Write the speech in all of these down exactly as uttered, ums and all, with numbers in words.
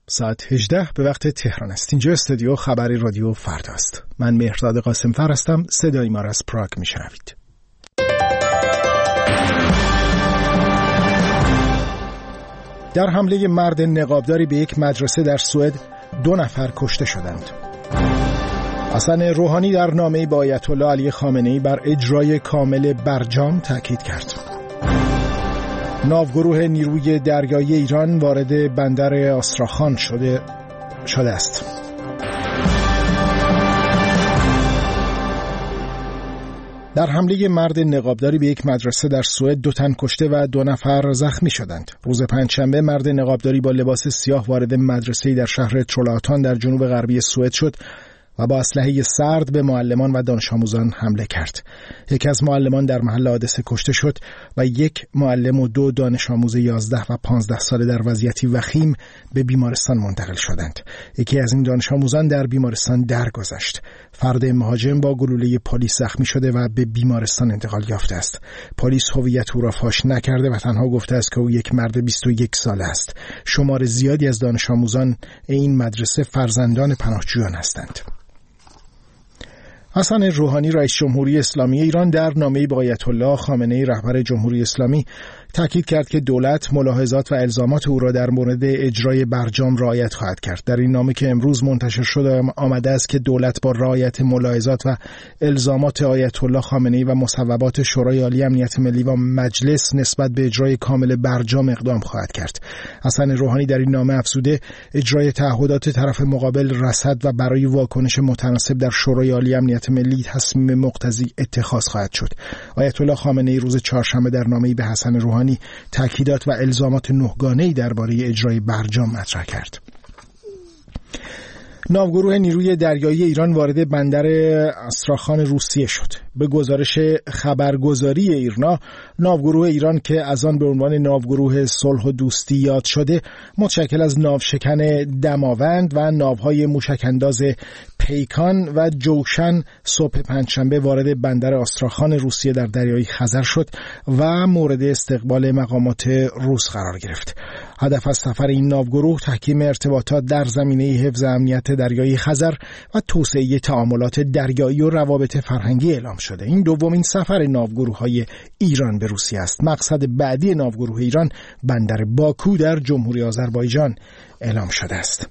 ساعت هجده به وقت تهران است. اینجا استودیو خبری رادیو فردا است. من مهرداد قاسم‌فر هستم. صدای ما را از پراگ میشنوید. در حمله مرد نقابداری به یک مدرسه در سوئد دو نفر کشته شدند. حسن روحانی در نامه‌ای با آیت الله علی خامنه‌ای بر اجرای کامل برجام تاکید کرد. ناوگروه نیروی دریایی ایران وارد بندر آستراخان شده شده است. در حمله مرد نقابداری به یک مدرسه در سوئد دو تن کشته و دو نفر زخمی شدند. روز پنجشنبه مرد نقابداری با لباس سیاه وارد مدرسه‌ای در شهر ترولاتان در جنوب غربی سوئد شد و با اسلحه سرد به معلمان و دانش آموزان حمله کرد. یکی از معلمان در محل حادثه کشته شد و یک معلم و دو دانش آموز یازده و پانزده ساله در وضعیتی وخیم به بیمارستان منتقل شدند. یکی از این دانش آموزان در بیمارستان درگذشت. فرد مهاجم با گلوله پلیس زخمی شده و به بیمارستان انتقال یافته است. پلیس هویت او را فاش نکرده و تنها گفته است که او یک مرد بیست و یک ساله است. شمار زیادی از دانش آموزان این مدرسه فرزندان پناهجویان هستند. حسن روحانی رئیس جمهوری اسلامی ایران در نامه‌ای با آیت الله خامنه‌ای رهبر جمهوری اسلامی تاکید کرد که دولت ملاحظات و الزامات او را در مورد اجرای برجام رعایت خواهد کرد. در این نامه که امروز منتشر شده آمده است که دولت با رعایت ملاحظات و الزامات آیت الله خامنه‌ای و مصوبات شورای عالی امنیت ملی و مجلس نسبت به اجرای کامل برجام اقدام خواهد کرد. حسن روحانی در این نامه افزوده اجرای تعهدات طرف مقابل رصد و برای واکنش متناسب در شورای عالی امنیت ملی تصمیم مقتضی اتخاذ خواهد شد. آیت الله خامنه‌ای روز چهارشنبه در نامه‌ای به حسن روحانی تاکیدات و الزامات نهگانه‌ای درباره اجرای برجام مطرح کرد. ناوگروه نیروی دریایی ایران وارد بندر آستراخان روسیه شد. به گزارش خبرگزاری ایرنا، ناوگروه ایران که از آن به عنوان ناوگروه صلح و دوستی یاد شده، متشکل از ناوشکن دماوند و ناوهای موشک‌انداز پیکان و جوشن صبح پنجشنبه وارد بندر آستراخان روسیه در دریای خزر شد و مورد استقبال مقامات روس قرار گرفت. هدف از سفر این ناوگروه تحکیم ارتباطات در زمینه حفظ امنیت دریایی خزر و توسعه تعاملات دریایی و روابط فرهنگی اعلام شده. این دومین سفر ناوگروه‌های ایران به روسیه است. مقصد بعدی ناوگروه ایران بندر باکو در جمهوری آذربایجان اعلام شده است.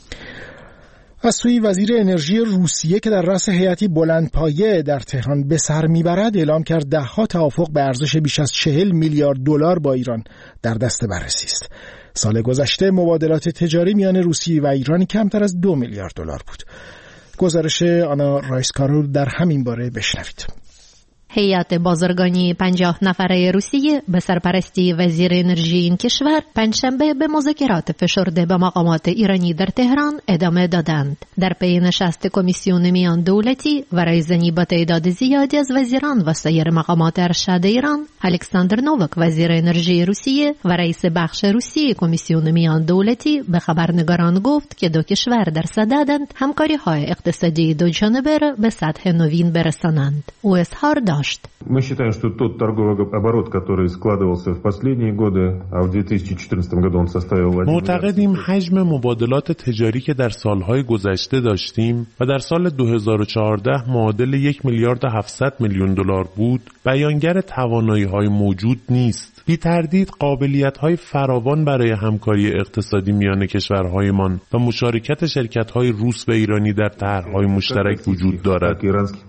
از سوی وزیر انرژی روسیه که در رأس هیئتی بلندپایه در تهران به سر میبرد اعلام کرد ده‌ها توافق به ارزش بیش از چهل میلیارد دلار با ایران در دست بررسی است. سال گذشته مبادلات تجاری میان روسیه و ایران کمتر از دو میلیارد دلار بود. گزارش آنا رایسکارول در همین باره بشنوید. هیئت بازرگانی پنجاه نفره روسیه به سرپرستی وزیر انرژی این کشور پنجشنبه به مذاکرات فشرده با مقامات ایرانی در تهران ادامه دادند. در پی نشست کمیسیون میان دولتی و رایزنی با تعداد زیادی از وزیران و سایر مقامات ارشد ایران، الکساندر نووک وزیر انرژی روسیه و رئیس بخش روسیه کمیسیون میان دولتی به خبرنگاران گفت که دو کشور در صددند همکاری‌های اقتصادی دو جانبه را به سطح نوین برسانند. او اظهار داشت: Мы считаем, что тот торговый оборот, который складывался в последние годы, а в две тысячи четырнадцатом году он составил معتقدیم حجم مبادلات تجاری که در سالهای گذشته داشتیم و در سال دو هزار و چهارده معادل یک میلیارد هفتصد میلیون دلار بود، بیانگر توانایی‌های موجود نیست. بی تردید قابلیت‌های فراوان برای همکاری اقتصادی میان کشورهایمان و مشارکت شرکت‌های روس و ایرانی در طرح‌های مشترک وجود دارد.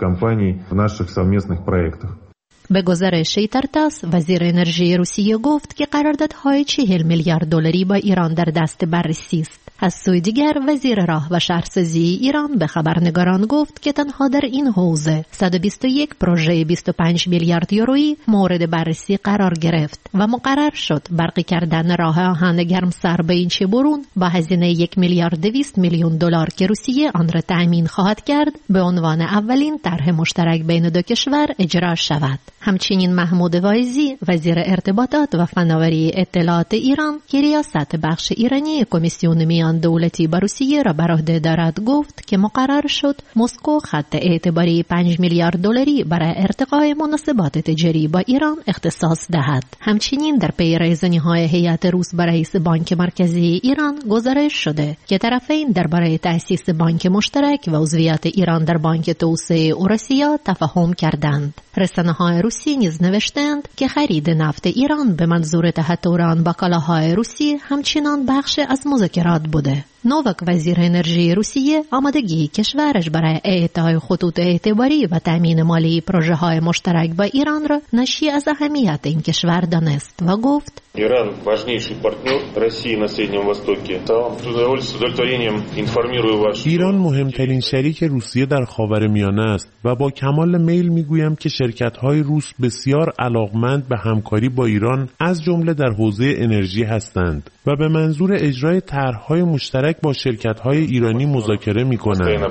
به گزارش ترتاس، وزیر انرژی روسیه گفت که قراردادهای چهل میلیارد دلاری با ایران در دست بررسی است. از سوی دیگر وزیر راه و شهرسازی ایران به خبرنگاران گفت که تنها در این حوزه صد و بیست و یک پروژه بیست و پنج میلیارد یورویی مورد بررسی قرار گرفت و مقرر شد برقی کردن راه آهن گرمسر به این چبرون با هزینه یک میلیارد دویست میلیون دلار که روسیه آن را تأمین خواهد کرد به عنوان اولین طرح مشترک بین دو کشور اجرا شود. همچنین محمود وایزی وزیر ارتباطات و فناوری اطلاعات ایران که ریاست بخش ایرانی کمیسیون میان دولتی با روسیه را بر عهده دارد گفت که مقرر شد مسکو خط اعتباری پنج میلیارد دلاری برای ارتقای مناسبات تجاری با ایران اختصاص دهد. همچنین در پی رایزنی‌های هیئت روس با رئیس بانک مرکزی ایران گزارش شده که طرفین درباره تأسیس بانک مشترک و عضویت ایران در بانک توسعه اوراسیا تفاهم کردند. رسانه‌های روسی نیز نوشتند که خرید نفت ایران به منظور تهطور آن با کالاهای روسی همچنان بخش از مذاکرات بوده. نووک وزیر انرژی روسیه آمادگی کشورش برای اعطای خطوط اعتباری و تامین مالی پروژه‌های مشترک با ایران را ناشی از اهمیت این کشور دانست و گفت ایران важнейший партнер России на Среднем Востоке. С удовлетворением информирую вас. ایران مهمترین شریک روسیه در خاورمیانه است و با کمال میل میگویم که شرکت‌های روس بسیار علاقمند به همکاری با ایران از جمله در حوزه انرژی هستند و به منظور اجرای طرح‌های مشترک با شرکت‌های ایرانی مذاکره می‌کنند.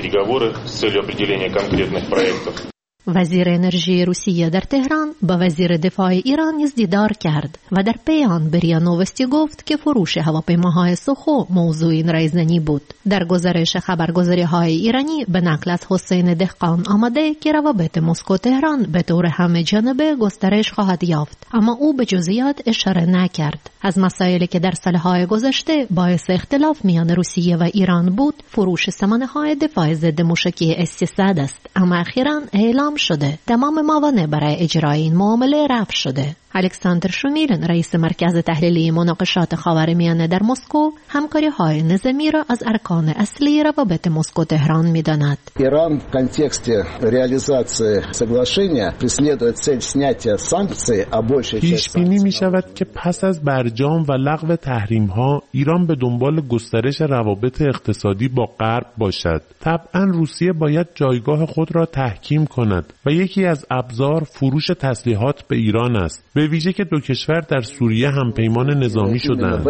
وزیر انرژی روسیه در تهران با وزیر دفاع ایران نیز دیدار کرد و در پی آن به ریا نوستی گفت که فروش هواپیماهای سخو موضوع این رایزنی بود. در گزارش خبرگزاری‌های ایرانی به نقل از حسین دهقان آمده که روابط مسکو تهران به طور همه جانبه گسترش خواهد یافت، اما او به جزئیات اشاره نکرد. از مسائلی که در سالهای گذشته باعث اختلاف میان روسیه و ایران بود، فروش سامانه‌های دفاع ضد موشکی اس سیصد است، اما اخیراً اعلام شده تمام موانع برای اجرای این معامله رفع شده. الکساندر شومیلن رئیس مرکز تحلیلی مناقشات خاورمیانه در مسکو همکاری‌های نظامی را از ارکان اصلی روابط مسکو تهران می‌داند. ایران в контексте реализации соглашения преследует цель снятия санкций, а большая часть پیش بینی می‌شود که پس از برجام و لغو تحریم‌ها ایران به دنبال گسترش روابط اقتصادی با غرب باشد. طبعاً روسیه باید جایگاه خود را تحکیم کند و یکی از ابزار فروش تسلیحات به ایران است. به ویژه که دو کشور در سوریه هم پیمان نظامی شدند.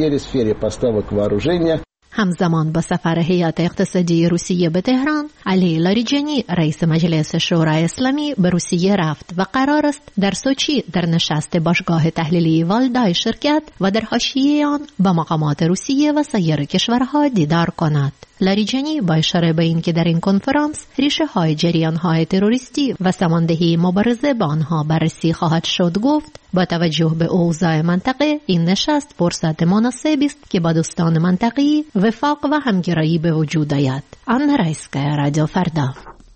همزمان با سفر هیئت اقتصادی روسیه به تهران، علی لاریجانی رئیس مجلس شورای اسلامی به روسیه رفت و قرار است در سوچی در نشست باشگاه تحلیلی والدای شرکت و در حاشیه آن با مقامات روسیه و سایر کشورها دیدار کند. لاریجانی با اشاره به این که در این کنفرانس ریشه های جریان های تروریستی و ساماندهی مبارزه با آنها بررسی خواهد شد گفت با توجه به اوضاع منطقه این نشست فرصت مناسبی است که با دوستان منطقه‌ای وفاق و همگرایی به وجود آید. آن رئیس‌گاه رادیو فردا.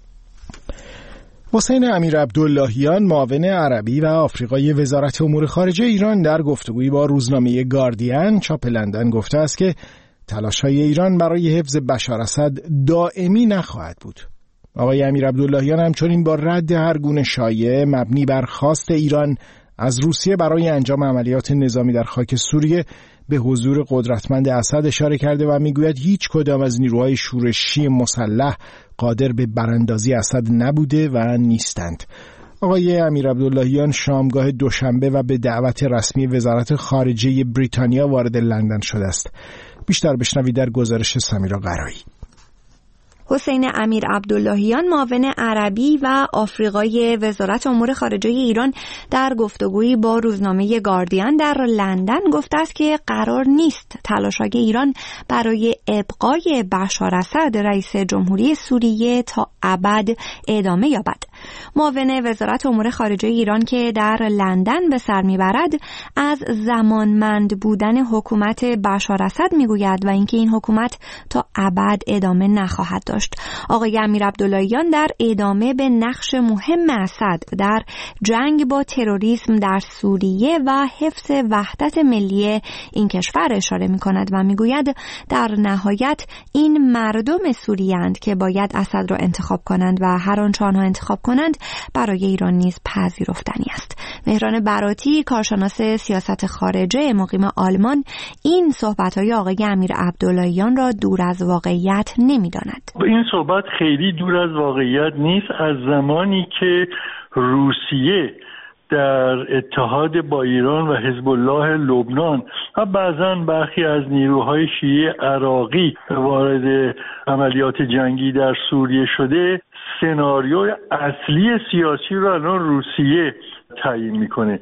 حسین امیر عبداللهیان معاون عربی و آفریقایی وزارت امور خارجه ایران در گفتگویی با روزنامه گاردین چاپ لندن گفته است که تلاش‌های ایران برای حفظ بشار اسد دائمی نخواهد بود. آقای امیر عبداللهیان همچنین با رد هر گونه شایعه مبنی بر خواست ایران از روسیه برای انجام عملیات نظامی در خاک سوریه به حضور قدرتمند اسد اشاره کرده و میگوید هیچ کدام از نیروهای شورشی مسلح قادر به براندازی اسد نبوده و نیستند. آقای امیر عبداللهیان شامگاه دوشنبه و به دعوت رسمی وزارت خارجه بریتانیا وارد لندن شده است. بیشتر بشنوید در گزارش سمیرا قرایی. حسین امیر عبداللهیان معاون عربی و آفریقایی وزارت امور خارجه ایران در گفتگویی با روزنامه گاردین در لندن گفته است که قرار نیست تلاش‌های ایران برای ابقای بشار اسد رئیس جمهوری سوریه تا ابد ادامه یابد. معاون وزارت امور خارجه ایران که در لندن به سر میبرد از زمانمند بودن حکومت بشار اسد میگوید و اینکه این حکومت تا ابد ادامه نخواهد داشت. آقای امیر عبداللهیان در ادامه به نقش مهم اسد در جنگ با تروریسم در سوریه و حفظ وحدت ملی این کشور اشاره می‌کند و می‌گوید در نهایت این مردم سوریه‌اند که باید اسد را انتخاب کنند و هر آنچه آنها انتخاب کنند برای ایران نیز پذیرفتنی است. مهران براتی کارشناس سیاست خارجه مقیم آلمان این صحبت‌های آقای امیر عبداللهیان را دور از واقعیت نمی‌داند. این صحبت خیلی دور از واقعیت نیست. از زمانی که روسیه در اتحاد با ایران و حزب الله لبنان و بعضاً برخی از نیروهای شیعه عراقی وارد عملیات جنگی در سوریه شده، سناریوی اصلی سیاسی را الان روسیه تعیین میکنه.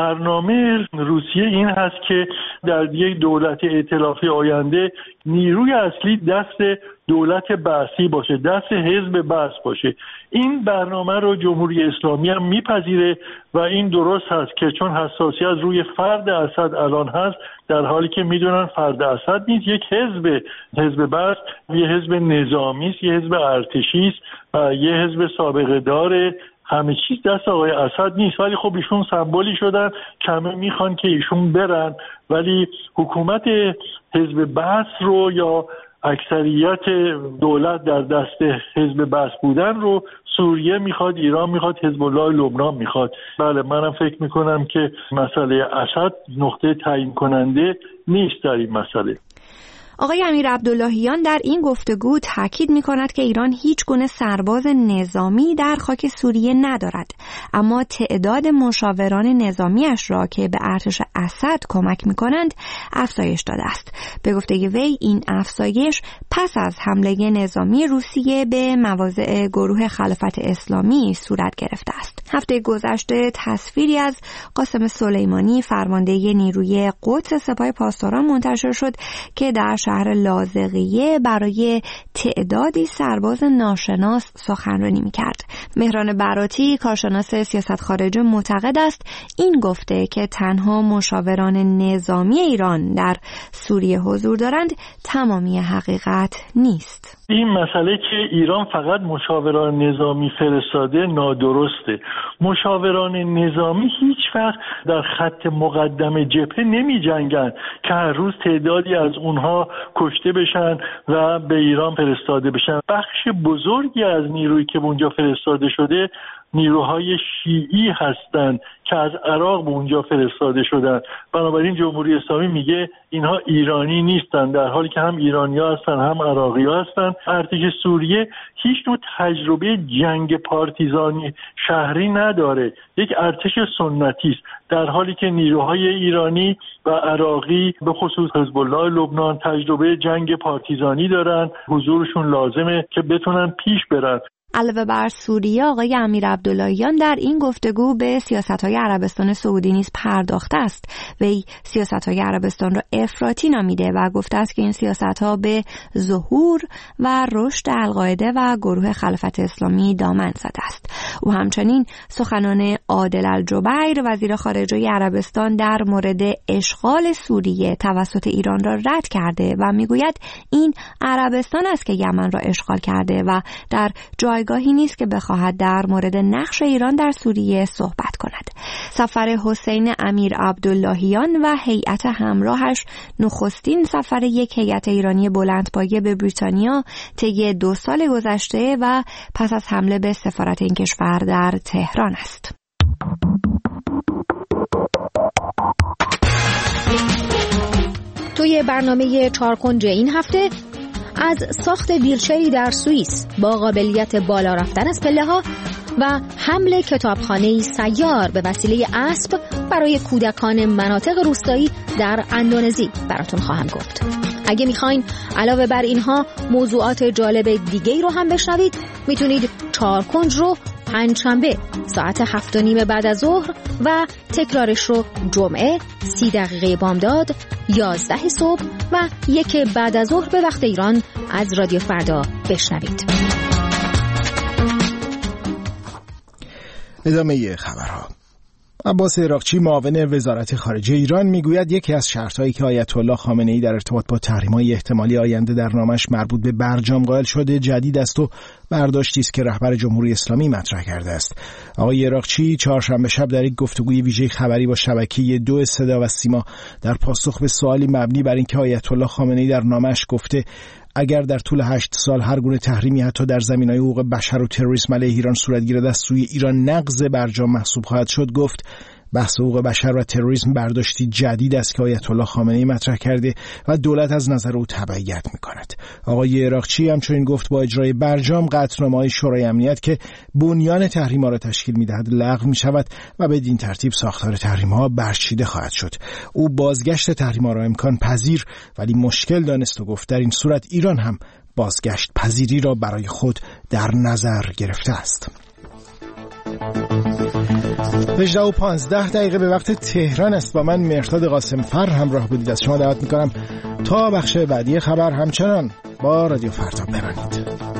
برنامه روسیه این هست که در یک دولت ائتلافی آینده نیروی اصلی دست دولت بعثی باشه، دست حزب بعث باشه. این برنامه رو جمهوری اسلامی هم میپذیره و این درست هست که چون حساسیت روی فرد اسد الان هست، در حالی که میدونن فرد اسد نیست، یک حزب حزب بعث یه حزب نظامی است، یه حزب ارتشی است و یه حزب سابقه داره، همه چیز دست آقای اسد نیست. ولی خب ایشون سمبولی شدن، کمه میخوان که ایشون برن، ولی حکومت حزب بعث رو یا اکثریت دولت در دست حزب بعث بودن رو سوریه میخواد، ایران میخواد، حزب الله لبنان میخواد. بله، منم فکر میکنم که مسئله اسد نقطه تعیین کننده نیست در این مسئله. آقای امیر عبداللهیان در این گفتگو تاکید می‌کند که ایران هیچ گونه سرباز نظامی در خاک سوریه ندارد، اما تعداد مشاوران نظامیش را که به ارتش اسد کمک می‌کنند افزایش داده است. به گفته وی این افزایش پس از حمله نظامی روسیه به مواضع گروه خلافت اسلامی صورت گرفته است. هفته گذشته تصویری از قاسم سلیمانی فرمانده نیروی قدس سپاه پاسداران منتشر شد که در شهر لاذقیه برای تعدادی سرباز ناشناس سخنرانی می‌کرد. مهران براتی کارشناس سیاست خارجی معتقد است این گفته که تنها مشاوران نظامی ایران در سوریه حضور دارند تمامی حقیقت نیست. این مسئله که ایران فقط مشاوران نظامی فرستاده نادرسته. مشاوران نظامی هیچ وقت در خط مقدم جبهه نمی جنگن که هر روز تعدادی از اونها کشته بشن و به ایران فرستاده بشن. بخش بزرگی از نیرویی که اونجا فرستاده شده نیروهای شیعی هستند که از عراق به اونجا فرستاده شدن. بنابراین جمهوری اسلامی میگه اینها ایرانی نیستن، در حالی که هم ایرانی‌ها هستن هم عراقی‌ها هستن. ارتش سوریه هیچ نوع تجربه جنگ پارتیزانی شهری نداره، یک ارتش سنتی است، در حالی که نیروهای ایرانی و عراقی به خصوص حزب الله لبنان تجربه جنگ پارتیزانی دارن. حضورشون لازمه که بتونن پیش برن. علاوه بر سوریه، آقای امیر عبداللهیان در این گفتگو به سیاست‌های عربستان سعودی نیز پرداخته است. وی سیاست‌های عربستان را افراطی نامیده و گفته است که این سیاست‌ها به ظهور و رشد القاعده و گروه خلافت اسلامی دامن زده است. او همچنین سخنان عادل الجبیر وزیر خارجه عربستان در مورد اشغال سوریه توسط ایران را رد کرده و میگوید این عربستان است که یمن را اشغال کرده و در جایگاهی نیست که بخواهد در مورد نقش ایران در سوریه صحبت کند. سفر حسین امیر عبداللهیان و هیئت همراهش نخستین سفر یک هیئت ایرانی بلندپایه به بریتانیا طی دو سال گذشته و پس از حمله به سفارت این کشور در تهران است. توی برنامه چارکنج این هفته از ساخت ویلچری در سوئیس با قابلیت بالا رفتن از پله‌ها و حمل کتابخانه‌ای سیار به وسیله اسب برای کودکان مناطق روستایی در اندونزی براتون خواهم گفت. اگه میخواین علاوه بر اینها موضوعات جالب دیگه‌ای رو هم بشنوید، میتونید چارکنج رو پنجشنبه ساعت هفت و نیم بعد از ظهر و تکرارش رو جمعه سی دقیقه بامداد، یازده صبح و یک بعد از ظهر به وقت ایران از رادیو فردا بشنوید. ادامه خبرها. عباس عراقچی معاون وزارت خارجه ایران میگوید یکی از شرط‌هایی که آیت الله خامنه‌ای در ارتباط با تحریم‌های احتمالی آینده در نامش مربوط به برجام قائل شده جدید است و برداشتی است که رهبر جمهوری اسلامی مطرح کرده است. آقای عراقچی چهارشنبه شب در یک گفتگوی ویژه خبری با شبکه دو صدا و سیما در پاسخ به سوالی مبنی بر اینکه آیت الله خامنه‌ای در نامش گفته اگر در طول هشت سال هر گونه تحریمی حتی در زمینه‌های حقوق بشر و تروریسم علیه ایران صورت گیرد از سوی ایران نقض برجام محسوب خواهد شد، گفت بحث حقوق بشر و تروریسم برداشتی جدید است که آیت الله خامنه‌ای مطرح کرده و دولت از نظر او تبعیت می‌کند. آقای عراقچی همچنین گفت با اجرای برجام قطعنامه‌های شورای امنیت که بنیان تحریم‌ها را تشکیل می‌دهد لغو می‌شود و بدین ترتیب ساختار تحریم‌ها برچیده خواهد شد. او بازگشت تحریم‌ها را امکان پذیر ولی مشکل دانست و گفت در این صورت ایران هم بازگشت پذیری را برای خود در نظر گرفته است. هجده و پانزده دقیقه به وقت تهران است. با من مهرداد قاسم فر همراه بودید. از شما دعوت میکنم تا بخش بعدی خبر همچنان با رادیو فردا بمانید.